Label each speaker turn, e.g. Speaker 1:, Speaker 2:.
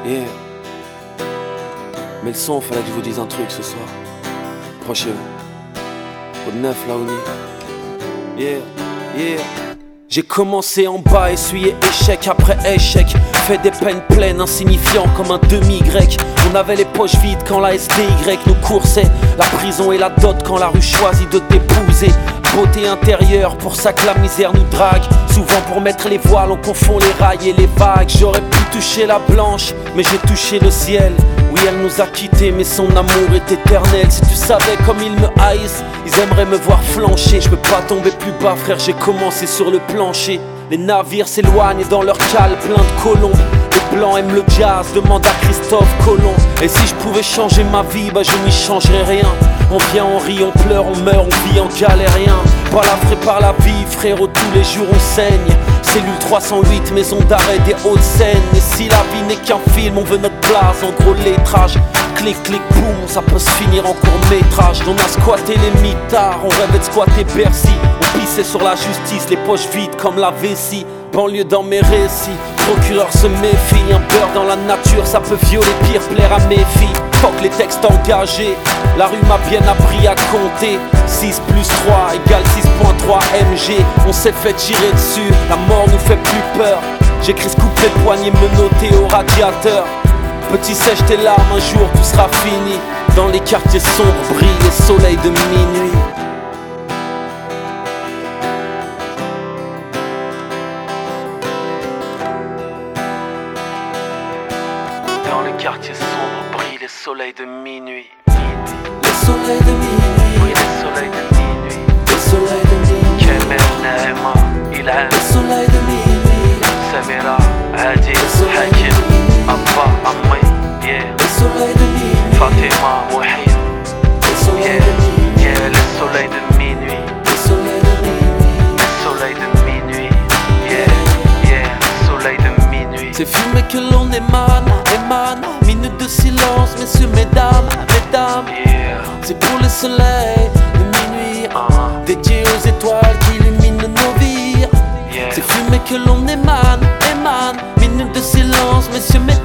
Speaker 1: Yeah. Mais le son, fallait que je vous dise un truc ce soir. Approchez-vous. Au 9 là, on y est. Yeah, yeah. J'ai commencé en bas, essuyé échec après échec. Fait des peines pleines, insignifiants comme un demi-grec. On avait les poches vides quand la SDY nous coursait. La prison et la dot quand la rue choisit de t'épouser. Beauté intérieure, pour ça que la misère nous drague. Souvent pour mettre les voiles, on confond les rails et les vagues. J'aurais pu toucher la blanche, mais j'ai touché le ciel. Oui, elle nous a quittés, mais son amour est éternel. Si tu savais comme ils me haïssent, ils aimeraient me voir flancher. Je peux pas tomber plus bas, frère, j'ai commencé sur le plancher. Les navires s'éloignent dans leur cale plein de colons. Les blancs aiment le jazz, demande à Christophe Colomb. Et si je pouvais changer ma vie, bah je n'y changerais rien. On vient, on rit, on pleure, on meurt, on vit en galérien. Balafré par la vie, frérot, tous les jours on saigne. Cellule 308, maison d'arrêt des Hauts-de-Seine. Et si la vie n'est qu'un film, on veut notre place, en gros lettrage. Clic, clic, boum, ça peut se finir en court-métrage. On a squatté les mitards, on rêvait de squatter Bercy. On pissait sur la justice, les poches vides comme la vessie. Banlieue dans mes récits, procureur se méfie. Un beurre dans la nature, ça peut violer, pire plaire à mes filles. Fuck les textes engagés, la rue m'a bien appris à compter. 6 plus 3 égale 6.3 MG. On s'est fait tirer dessus, la mort nous fait plus peur. J'écris ce couplet de poignet menotté au radiateur. Petit sèche tes larmes, un jour tout sera fini. Dans les quartiers sombres brillent les soleils de minuit. Dans les quartiers sombres brillent les soleils de minuit.
Speaker 2: Les soleils de minuit,
Speaker 1: Oui, les soleils de minuit.
Speaker 2: les soleils de minuit,
Speaker 1: كامل نايمة إلهام
Speaker 2: les soleils de minuit,
Speaker 1: سميرة عادل حكيم أبا أمي
Speaker 2: les soleils de minuit,
Speaker 1: فاطمة وحيد
Speaker 2: les soleils de minuit,
Speaker 1: les soleils de minuit.
Speaker 2: les soleils de minuit.
Speaker 1: Les soleils de minuit. Yeah, soleil de minuit.
Speaker 2: C'est fumé que l'on émane, émane. Minute de silence, messieurs, mesdames, mesdames.
Speaker 1: Yeah,
Speaker 2: C'est pour le soleil de minuit, dédié aux étoiles qui illuminent nos vies.
Speaker 1: yeah.
Speaker 2: C'est fumé que l'on émane, émane. Minute de silence, messieurs, mesdames.